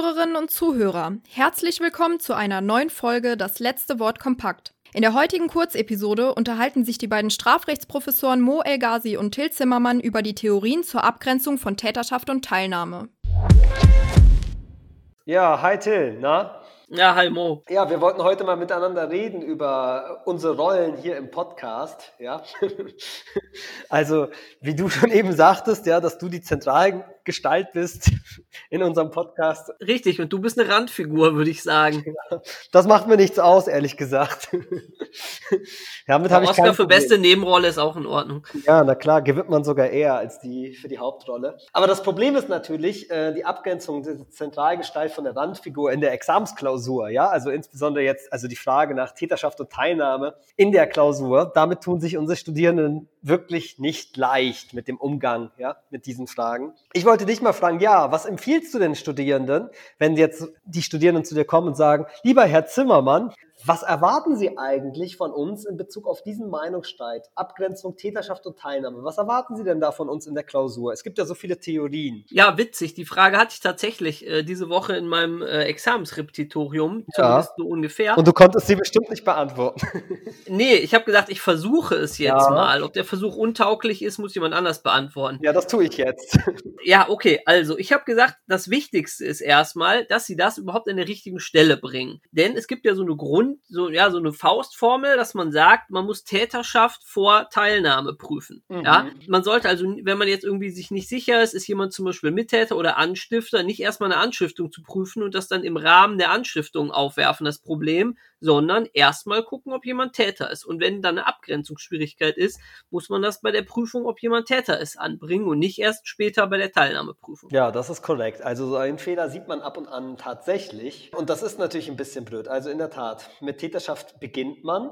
Zuhörerinnen und Zuhörer, herzlich willkommen zu einer neuen Folge Das letzte Wort kompakt. In der heutigen Kurzepisode unterhalten sich die beiden Strafrechtsprofessoren Mo El-Ghazi und Till Zimmermann über die Theorien zur Abgrenzung von Täterschaft und Teilnahme. Ja, hi Till, na? Ja, hi Mo. Ja, wir wollten heute mal miteinander reden über unsere Rollen hier im Podcast, ja. Also, wie du schon eben sagtest, ja, dass du die Zentralgestalt bist in unserem Podcast. Richtig, und du bist eine Randfigur, würde ich sagen. Das macht mir nichts aus, ehrlich gesagt. Damit habe ich Oscar kein für Problem. beste Nebenrolle ist auch in Ordnung. Ja, na klar, gewinnt man sogar eher als für die Hauptrolle. Aber das Problem ist natürlich die Abgrenzung der Zentralgestalt von der Randfigur in der Examensklausur, ja, also insbesondere jetzt, also die Frage nach Täterschaft und Teilnahme in der Klausur. Damit tun sich unsere Studierenden wirklich nicht leicht mit dem Umgang, ja, mit diesen Fragen. Ich wollte dich mal fragen, ja, was empfiehlst du den Studierenden, wenn jetzt die Studierenden zu dir kommen und sagen, lieber Herr Zimmermann, was erwarten Sie eigentlich von uns in Bezug auf diesen Meinungsstreit, Abgrenzung, Täterschaft und Teilnahme? Was erwarten Sie denn da von uns in der Klausur? Es gibt ja so viele Theorien. Ja, witzig. Die Frage hatte ich tatsächlich diese Woche in meinem Examensrepetitorium, zumindest so ungefähr. Und du konntest sie bestimmt nicht beantworten. Nee, ich habe gesagt, ich versuche es jetzt mal. Ob der Versuch untauglich ist, muss jemand anders beantworten. Ja, das tue ich jetzt. Ja, okay. Also, ich habe gesagt, das Wichtigste ist erstmal, dass Sie das überhaupt an der richtigen Stelle bringen. Denn es gibt ja so eine Faustformel, dass man sagt, man muss Täterschaft vor Teilnahme prüfen. Mhm. Ja, man sollte also, wenn man jetzt irgendwie sich nicht sicher ist jemand zum Beispiel Mittäter oder Anstifter, nicht erstmal eine Anstiftung zu prüfen und das dann im Rahmen der Anstiftung aufwerfen, das Problem, sondern erstmal gucken, ob jemand Täter ist. Und wenn dann eine Abgrenzungsschwierigkeit ist, muss man das bei der Prüfung, ob jemand Täter ist, anbringen und nicht erst später bei der Teilnahmeprüfung. Ja, das ist korrekt. Also so einen Fehler sieht man ab und an tatsächlich. Und das ist natürlich ein bisschen blöd. Also in der Tat, mit Täterschaft beginnt man.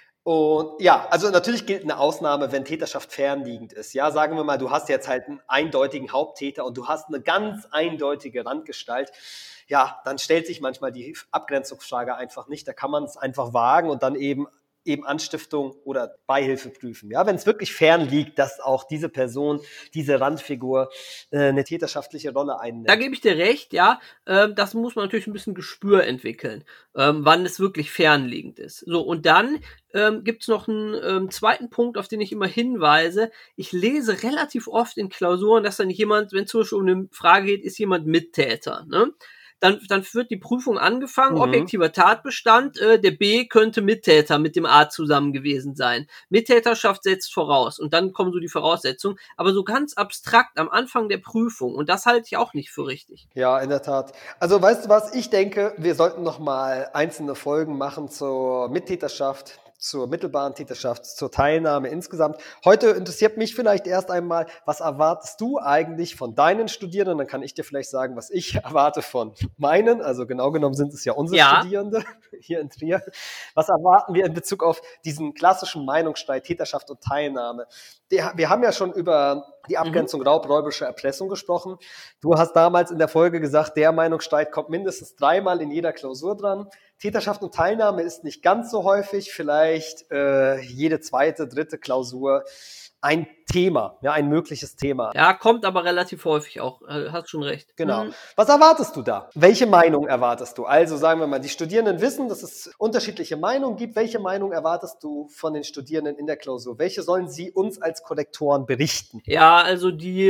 Und ja, also natürlich gilt eine Ausnahme, wenn Täterschaft fernliegend ist. Ja, sagen wir mal, du hast jetzt halt einen eindeutigen Haupttäter und du hast eine ganz eindeutige Randgestalt. Ja, dann stellt sich manchmal die Abgrenzungsfrage einfach nicht. Da kann man es einfach wagen und dann eben Anstiftung oder Beihilfe prüfen. Ja, wenn es wirklich fern liegt, dass auch diese Person, diese Randfigur eine täterschaftliche Rolle einnimmt. Da gebe ich dir recht, ja. Das muss man natürlich ein bisschen Gespür entwickeln, wann es wirklich fernliegend ist. So, und dann gibt's noch einen zweiten Punkt, auf den ich immer hinweise. Ich lese relativ oft in Klausuren, dass dann jemand, wenn zum Beispiel um eine Frage geht, ist jemand Mittäter, ne? Dann wird die Prüfung angefangen, objektiver Tatbestand, der B könnte Mittäter mit dem A zusammen gewesen sein. Mittäterschaft setzt voraus und dann kommen so die Voraussetzungen, aber so ganz abstrakt am Anfang der Prüfung und das halte ich auch nicht für richtig. Ja, in der Tat. Also weißt du was, ich denke, wir sollten noch mal einzelne Folgen machen zur Mittäterschaft, zur mittelbaren Täterschaft, zur Teilnahme insgesamt. Heute interessiert mich vielleicht erst einmal, was erwartest du eigentlich von deinen Studierenden? Dann kann ich dir vielleicht sagen, was ich erwarte von meinen. Also genau genommen sind es ja unsere Studierende hier in Trier. Was erwarten wir in Bezug auf diesen klassischen Meinungsstreit, Täterschaft und Teilnahme? Wir haben ja schon über die Abgrenzung raubräubische Erpressung gesprochen. Du hast damals in der Folge gesagt, der Meinungsstreit kommt mindestens 3-mal in jeder Klausur dran. Täterschaft und Teilnahme ist nicht ganz so häufig, vielleicht jede zweite, dritte Klausur ein Thema, ja, ein mögliches Thema. Ja, kommt aber relativ häufig auch, hast schon recht. Genau. Was erwartest du da? Welche Meinung erwartest du? Also sagen wir mal, die Studierenden wissen, dass es unterschiedliche Meinungen gibt. Welche Meinung erwartest du von den Studierenden in der Klausur? Welche sollen sie uns als Korrektoren berichten? Ja, also die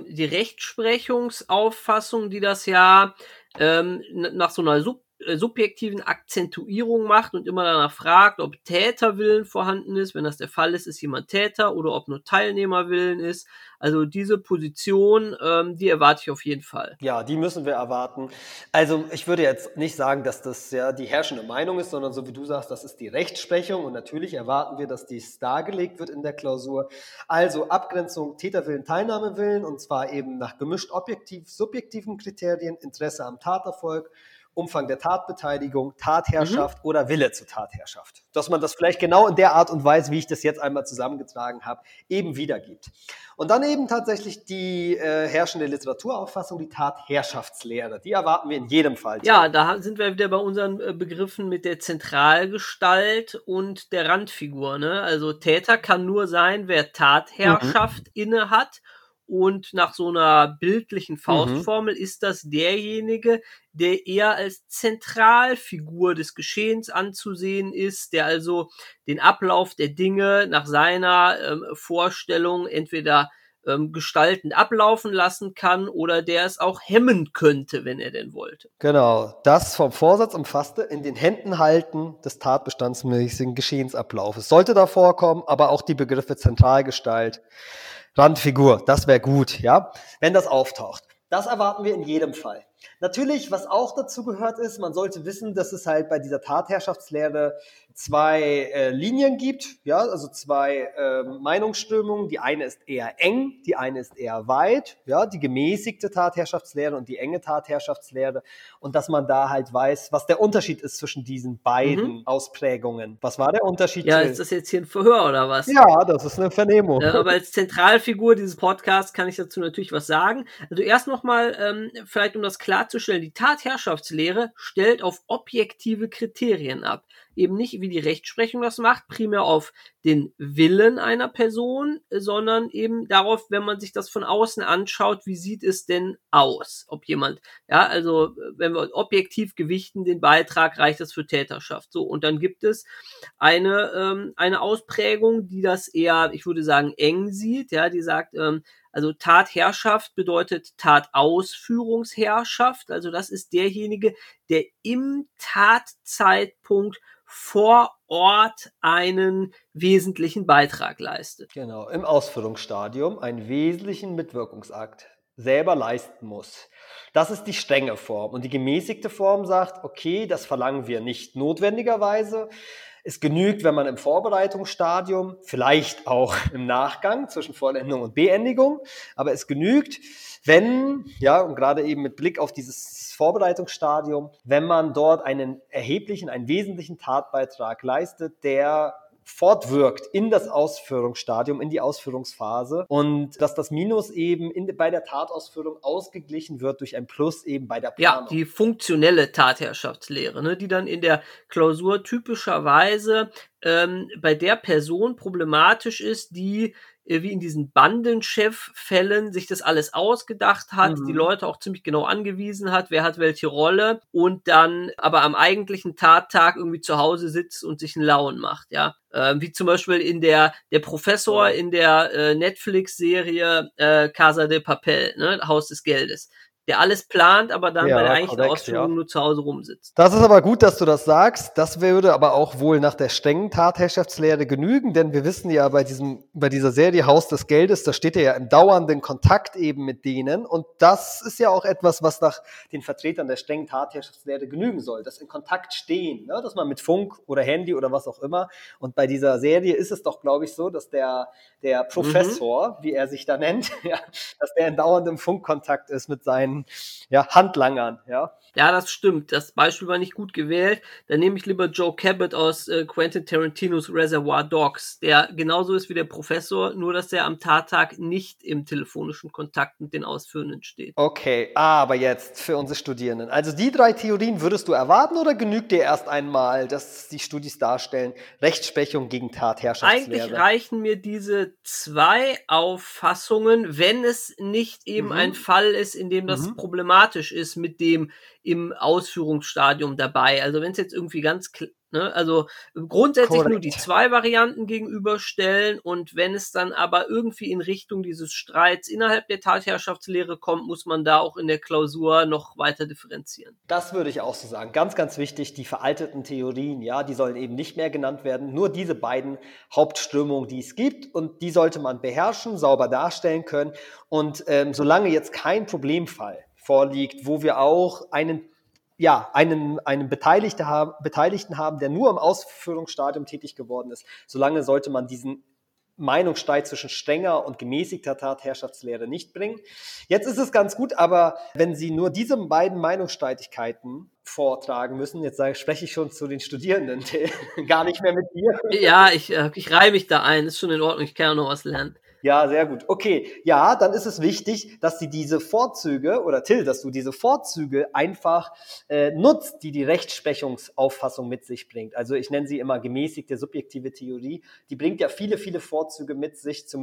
Rechtsprechungsauffassung, die das ja nach so einer subjektiven Akzentuierung macht und immer danach fragt, ob Täterwillen vorhanden ist. Wenn das der Fall ist, ist jemand Täter oder ob nur Teilnehmerwillen ist. Also diese Position, die erwarte ich auf jeden Fall. Ja, die müssen wir erwarten. Also ich würde jetzt nicht sagen, dass das ja die herrschende Meinung ist, sondern so wie du sagst, das ist die Rechtsprechung und natürlich erwarten wir, dass dies dargelegt wird in der Klausur. Also Abgrenzung Täterwillen, Teilnahmewillen und zwar eben nach gemischt objektiv-subjektiven Kriterien, Interesse am Taterfolg, Umfang der Tatbeteiligung, Tatherrschaft oder Wille zur Tatherrschaft. Dass man das vielleicht genau in der Art und Weise, wie ich das jetzt einmal zusammengetragen habe, eben wiedergibt. Und dann eben tatsächlich die herrschende Literaturauffassung, die Tatherrschaftslehre. Die erwarten wir in jedem Fall. Ja, da sind wir wieder bei unseren Begriffen mit der Zentralgestalt und der Randfigur, ne? Also Täter kann nur sein, wer Tatherrschaft inne hat und nach so einer bildlichen Mhm. Faustformel ist das derjenige, der eher als Zentralfigur des Geschehens anzusehen ist, der also den Ablauf der Dinge nach seiner Vorstellung entweder gestaltend ablaufen lassen kann oder der es auch hemmen könnte, wenn er denn wollte. Genau, das vom Vorsatz umfasste in den Händen halten des tatbestandsmäßigen Geschehensablaufes. Sollte da vorkommen, aber auch die Begriffe Zentralgestalt, Randfigur, das wäre gut, ja, wenn das auftaucht. Das erwarten wir in jedem Fall. Natürlich, was auch dazu gehört ist, man sollte wissen, dass es halt bei dieser Tatherrschaftslehre zwei Linien gibt, ja, also zwei Meinungsströmungen. Die eine ist eher eng, die eine ist eher weit, ja, die gemäßigte Tatherrschaftslehre und die enge Tatherrschaftslehre. Und dass man da halt weiß, was der Unterschied ist zwischen diesen beiden Ausprägungen. Was war der Unterschied? Ja, ist das jetzt hier ein Verhör oder was? Ja, das ist eine Vernehmung. Aber als Zentralfigur dieses Podcasts kann ich dazu natürlich was sagen. Also erst nochmal, vielleicht um das klarzustellen, die Tatherrschaftslehre stellt auf objektive Kriterien ab. Eben nicht, wie die Rechtsprechung das macht, primär auf den Willen einer Person, sondern eben darauf, wenn man sich das von außen anschaut, wie sieht es denn aus? Ob jemand, ja, also wenn wir objektiv gewichten den Beitrag, reicht das für Täterschaft. So, und dann gibt es eine Ausprägung, die das eher, ich würde sagen, eng sieht, ja, die sagt, also Tatherrschaft bedeutet Tatausführungsherrschaft, also das ist derjenige, der im Tatzeitpunkt vor Ort einen wesentlichen Beitrag leistet. Genau, im Ausführungsstadium einen wesentlichen Mitwirkungsakt selber leisten muss. Das ist die strenge Form. Und die gemäßigte Form sagt, okay, das verlangen wir nicht notwendigerweise. Es genügt, wenn man im Vorbereitungsstadium, vielleicht auch im Nachgang zwischen Vollendung und Beendigung, aber es genügt, wenn, ja, und gerade eben mit Blick auf dieses Vorbereitungsstadium, wenn man dort einen wesentlichen Tatbeitrag leistet, der fortwirkt in das Ausführungsstadium, in die Ausführungsphase und dass das Minus eben bei der Tatausführung ausgeglichen wird durch ein Plus eben bei der Planung. Ja, die funktionelle Tatherrschaftslehre, ne, die dann in der Klausur typischerweise bei der Person problematisch ist, die wie in diesen Bandenchef-Fällen sich das alles ausgedacht hat, die Leute auch ziemlich genau angewiesen hat, wer hat welche Rolle und dann aber am eigentlichen Tattag irgendwie zu Hause sitzt und sich einen Lauen macht, ja. Wie zum Beispiel in der Professor in der Netflix-Serie Casa de Papel, ne, Haus des Geldes. Der alles plant, aber dann bei der eigentlichen Ausführung nur zu Hause rumsitzt. Das ist aber gut, dass du das sagst. Das würde aber auch wohl nach der strengen Tatherrschaftslehre genügen, denn wir wissen ja bei dieser Serie Haus des Geldes, da steht er ja im dauernden Kontakt eben mit denen und das ist ja auch etwas, was nach den Vertretern der strengen Tatherrschaftslehre genügen soll, das in Kontakt stehen, ne? Dass man mit Funk oder Handy oder was auch immer und bei dieser Serie ist es doch, glaube ich, so, dass der Professor, wie er sich da nennt, ja, dass der in dauerndem Funkkontakt ist mit seinen Handlangern, ja. Ja, das stimmt. Das Beispiel war nicht gut gewählt. Dann nehme ich lieber Joe Cabot aus Quentin Tarantinos Reservoir Dogs, der genauso ist wie der Professor, nur dass er am Tattag nicht im telefonischen Kontakt mit den Ausführenden steht. Okay, aber jetzt für unsere Studierenden. Also die 3 Theorien würdest du erwarten oder genügt dir erst einmal, dass die Studis darstellen, Rechtsprechung gegen Tatherrschaftslehre? Eigentlich reichen mir diese 2 Auffassungen, wenn es nicht eben ein Fall ist, in dem das problematisch ist mit dem im Ausführungsstadium dabei. Also wenn es jetzt irgendwie also grundsätzlich nur die 2 Varianten gegenüberstellen und wenn es dann aber irgendwie in Richtung dieses Streits innerhalb der Tatherrschaftslehre kommt, muss man da auch in der Klausur noch weiter differenzieren. Das würde ich auch so sagen. Ganz, ganz wichtig, die veralteten Theorien, ja, die sollen eben nicht mehr genannt werden. Nur diese beiden Hauptströmungen, die es gibt und die sollte man beherrschen, sauber darstellen können. Und solange jetzt kein Problemfall vorliegt, wo wir auch einen Beteiligten haben, der nur im Ausführungsstadium tätig geworden ist, solange sollte man diesen Meinungsstreit zwischen strenger und gemäßigter Tatherrschaftslehre nicht bringen. Jetzt ist es ganz gut, aber wenn Sie nur diese beiden Meinungsstreitigkeiten vortragen müssen, jetzt spreche ich schon zu den Studierenden, gar nicht mehr mit dir. Ja, ich reihe mich da ein, ist schon in Ordnung, ich kann ja noch was lernen. Ja, sehr gut. Okay, ja, dann ist es wichtig, dass Sie diese Vorzüge, oder Till, dass du diese Vorzüge einfach nutzt, die Rechtsprechungsauffassung mit sich bringt. Also ich nenne sie immer gemäßigte subjektive Theorie. Die bringt ja viele, viele Vorzüge mit sich, zumindest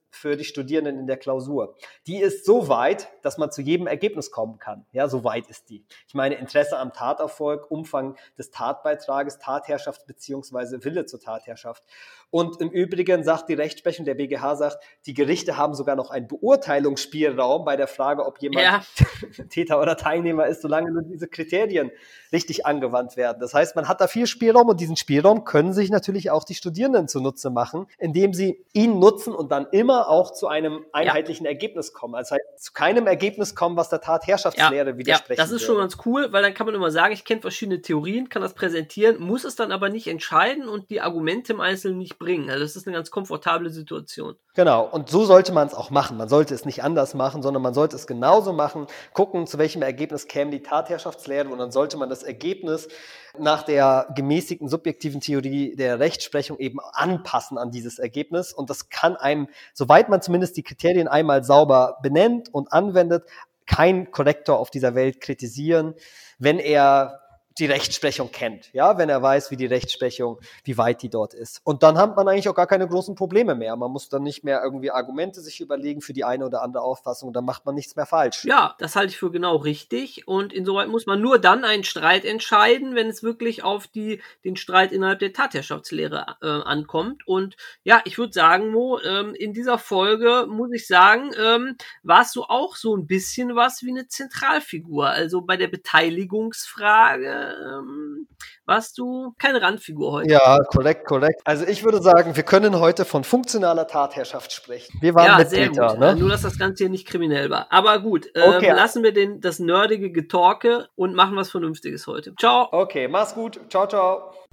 für die Studierenden in der Klausur. Die ist so weit, dass man zu jedem Ergebnis kommen kann. Ja, so weit ist die. Ich meine, Interesse am Taterfolg, Umfang des Tatbeitrages, Tatherrschaft beziehungsweise Wille zur Tatherrschaft. Und im Übrigen sagt die Rechtsprechung, der BGH sagt, die Gerichte haben sogar noch einen Beurteilungsspielraum bei der Frage, ob jemand Täter oder Teilnehmer ist, solange nur diese Kriterien richtig angewandt werden. Das heißt, man hat da viel Spielraum und diesen Spielraum können sich natürlich auch die Studierenden zunutze machen, indem sie ihn nutzen und dann immer auch zu einem einheitlichen Ergebnis kommen. Also zu keinem Ergebnis kommen, was der Tatherrschaftslehre widersprechen das ist schon ganz cool, weil dann kann man immer sagen, ich kenne verschiedene Theorien, kann das präsentieren, muss es dann aber nicht entscheiden und die Argumente im Einzelnen nicht bringen. Also das ist eine ganz komfortable Situation. Genau, und so sollte man es auch machen. Man sollte es nicht anders machen, sondern man sollte es genauso machen, gucken, zu welchem Ergebnis käme die Tatherrschaftslehre und dann sollte man das Ergebnis nach der gemäßigten subjektiven Theorie der Rechtsprechung eben anpassen an dieses Ergebnis. Und das kann einem, soweit man zumindest die Kriterien einmal sauber benennt und anwendet, kein Korrektor auf dieser Welt kritisieren, wenn er die Rechtsprechung kennt, ja, wenn er weiß, wie die Rechtsprechung, wie weit die dort ist. Und dann hat man eigentlich auch gar keine großen Probleme mehr. Man muss dann nicht mehr irgendwie Argumente sich überlegen für die eine oder andere Auffassung, dann macht man nichts mehr falsch. Ja, das halte ich für genau richtig und insoweit muss man nur dann einen Streit entscheiden, wenn es wirklich auf den Streit innerhalb der Tatherrschaftslehre ankommt. Und ja, ich würde sagen, Mo, in dieser Folge, muss ich sagen, warst du auch so ein bisschen was wie eine Zentralfigur. Also bei der Beteiligungsfrage warst du keine Randfigur heute. Ja, korrekt. Also ich würde sagen, wir können heute von funktionaler Tatherrschaft sprechen. Wir waren Mitglieder, sehr gut. ne? Nur, dass das Ganze hier nicht kriminell war. Aber gut, lassen wir das nerdige Getorke und machen was Vernünftiges heute. Ciao. Okay, mach's gut. Ciao, ciao.